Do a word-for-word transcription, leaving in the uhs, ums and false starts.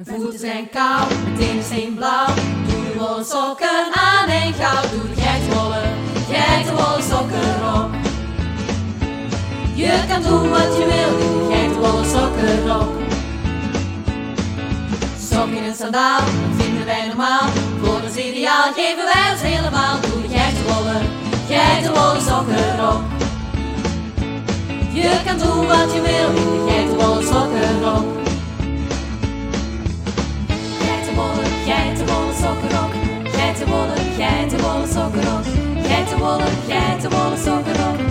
Mijn voeten zijn koud, mijn tenen zijn blauw. Doe de wollen sokken aan en gauw. Doe de geitenwolle, geitenwolle sokken op. Je kan doen wat je wil, doe de geitenwolle sokken op. Sokken en sandaal, dat vinden wij normaal. Voor ons ideaal geven wij ons helemaal. Doe de geitenwolle, geitenwolle sokken op. Je kan doen wat je wil, doe de geitenwolle sokken op. Geitenwolle, geitenwolle sokken op. Geitenwolle, geitenwolle sokken op. Geitenwolle, geitenwolle sokken op.